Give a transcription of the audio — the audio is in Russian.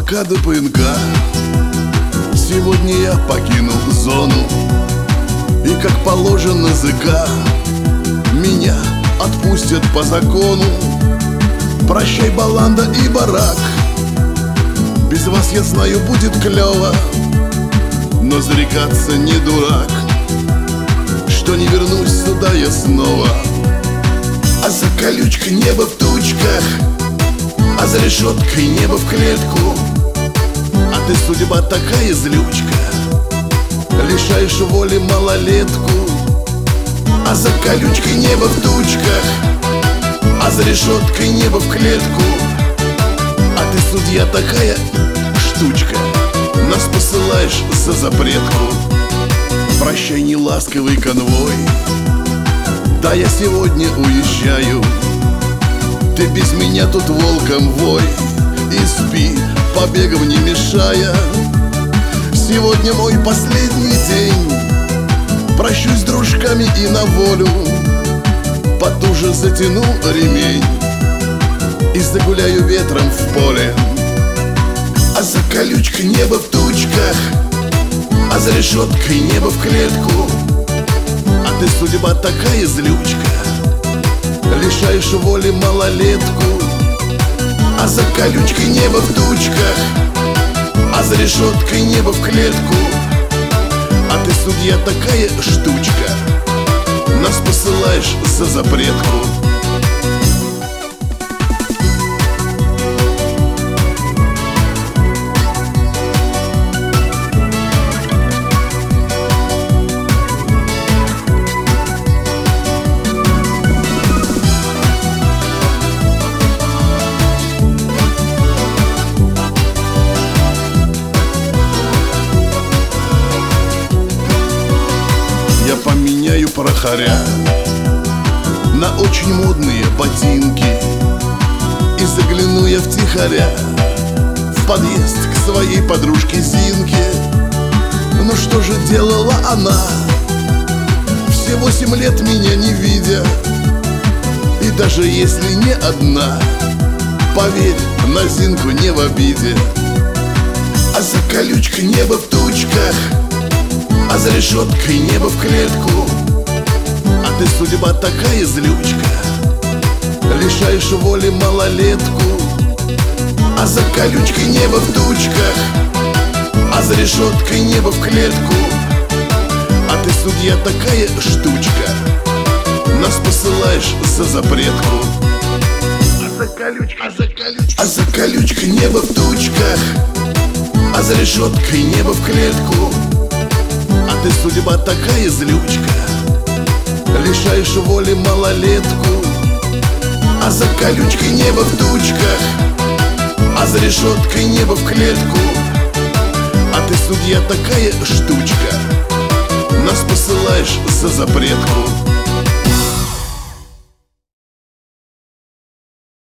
пока ДПНК. Сегодня я покинул зону, и как положено ЗК меня отпустят по закону. Прощай, баланда и барак, без вас, я знаю, будет клёво, но зарекаться не дурак, что не вернусь сюда я снова. А за колючкой небо в тучках, а за решеткой небо в клетку. А ты, судьба, такая злючка, лишаешь воли малолетку. А за колючкой небо в тучках, а за решеткой небо в клетку. А ты, судья, такая штучка, нас посылаешь за запретку. Прощай, неласковый конвой, да я сегодня уезжаю. Ты без меня тут волком вой и спи, побегам не мешая. Сегодня мой последний день, прощусь с дружками и на волю. Потуже затяну ремень и загуляю ветром в поле. А за колючкой небо в тучках, а за решеткой небо в клетку. А ты, судьба, такая злючка, лишаешь воли малолетку. А за колючкой небо в тучках, а за решеткой небо в клетку. А ты, судья, такая штучка, нас посылаешь за запретку. Я поменяю прохоря на очень модные ботинки, и загляну я втихаря в подъезд к своей подружке Зинке. Ну что же делала она, все 8 лет меня не видя? И даже если не одна, поверь, на Зинку не в обиде. А за колючкой небо в тучках, а за решеткой небо в клетку. А ты, судьба, такая злючка, лишаешь воли малолетку. А за колючкой небо в тучках, а за решеткой небо в клетку. А ты, судья, такая штучка, нас посылаешь за запретку. А за колючкой небо в тучках, а за решеткой небо в клетку. А ты, судьба, такая злючка, лишаешь воли малолетку. А за колючкой небо в тучках, а за решеткой небо в клетку. А ты, судья, такая штучка, нас посылаешь за запретку.